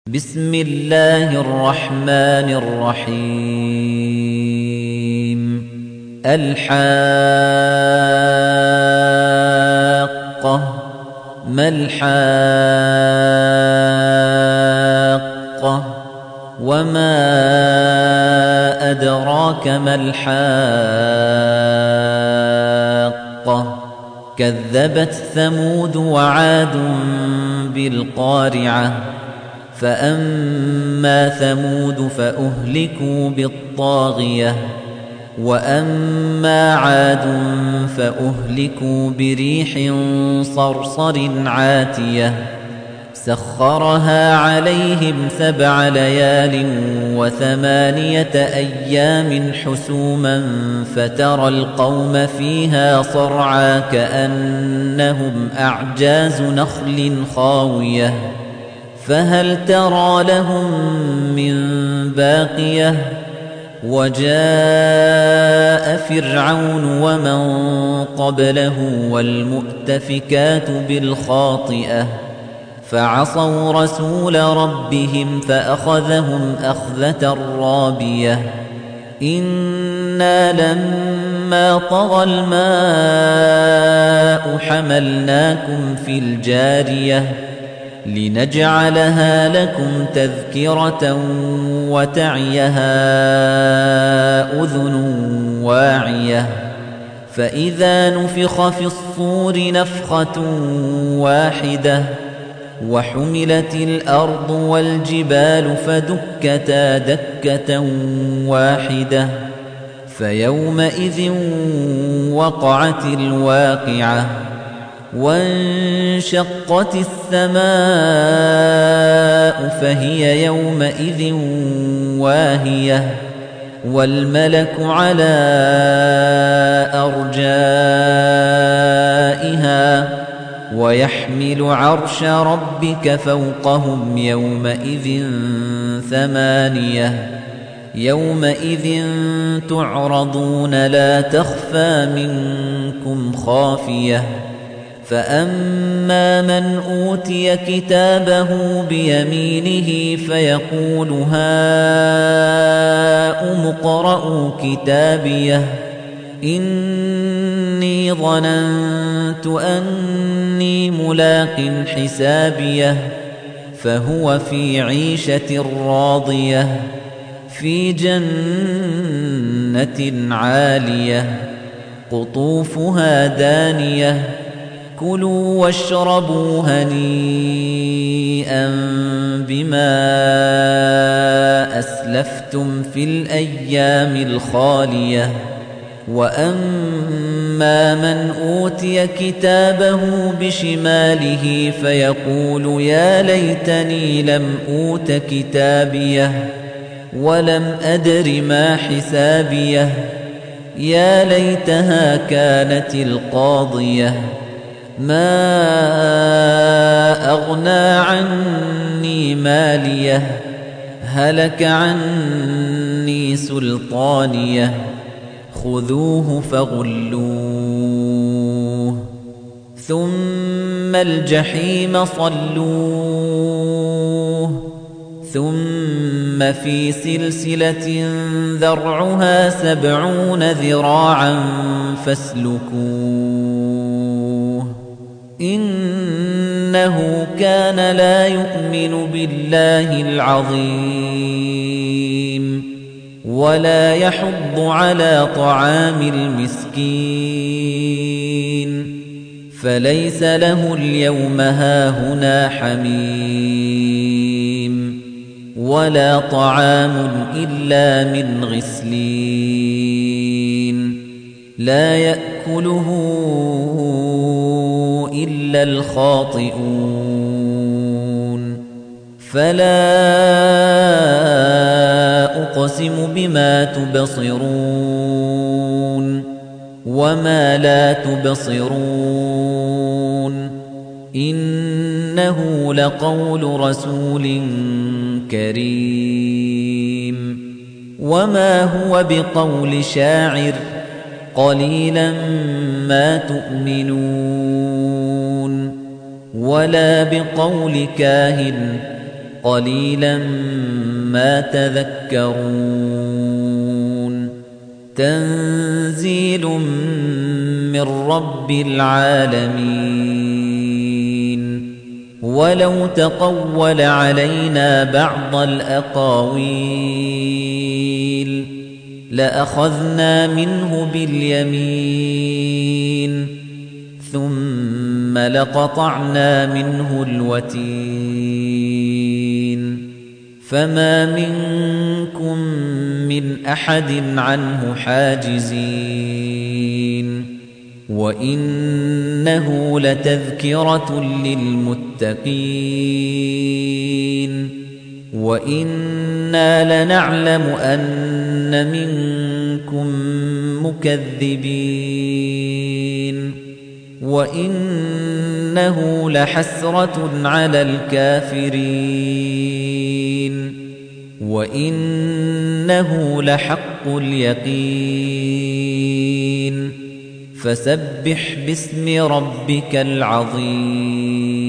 بسم الله الرحمن الرحيم الحاقة ما الحاقة وما أدراك ما الحاقة كذبت ثمود وعاد بالقارعة فأما ثمود فأهلكوا بالطاغية وأما عاد فأهلكوا بريح صرصر عاتية سخرها عليهم 7 ليال و8 أيام حسوما فترى القوم فيها صرعى كأنهم أعجاز نخل خاوية فهل ترى لهم من باقية وجاء فرعون ومن قبله والمؤتفكات بالخاطئة فعصوا رسول ربهم فأخذهم أخذة رابية إنا لما طغى الماء حملناكم في الجارية لنجعلها لكم تذكرة وتعيها أذن واعية فإذا نفخ في الصور نفخة واحدة وحملت الأرض والجبال فدكتا دكة واحدة فيومئذ وقعت الواقعة وانشقت السماء فهي يومئذ واهية والملك على أرجائها ويحمل عرش ربك فوقهم يومئذ 8 يومئذ تعرضون لا تخفى منكم خافية فأما من أوتي كتابه بيمينه فيقول هاؤم اقرءوا كتابيه إني ظننت أني ملاق حسابيه فهو في عيشة راضية في جنة عالية قطوفها دانية كلوا واشربوا هنيئا بما أسلفتم في الأيام الخالية وأما من أوتي كتابه بشماله فيقول يا ليتني لم أوت كتابيه ولم أدر ما حسابيه يا ليتها كانت القاضية ما أغنى عني ماليه هلك عني سلطانيه خذوه فغلوه ثم الجحيم صلوه ثم في سلسلة ذرعها 70 ذراعا فاسلكوه إنه كان لا يؤمن بالله العظيم ولا يحض على طعام المسكين فليس له اليوم هاهنا حميم ولا طعام إلا من غسلين لا يأكله إلا الخاطئون فلا أقسم بما تبصرون وما لا تبصرون إنه لقول رسول كريم وما هو بقول شاعر قليلا ما تؤمنون ولا بقول كاهن قليلا ما تذكرون تنزيل من رب العالمين ولو تقول علينا بعض الأقاويل لأخذنا منه باليمين ثم لقطعنا منه الوتين فما منكم من أحد عنه حاجزين وإنه لتذكرة للمتقين وإنا لنعلم أن منكم مكذبين وإنه لحسرة على الكافرين وإنه لحق اليقين فسبح باسم ربك العظيم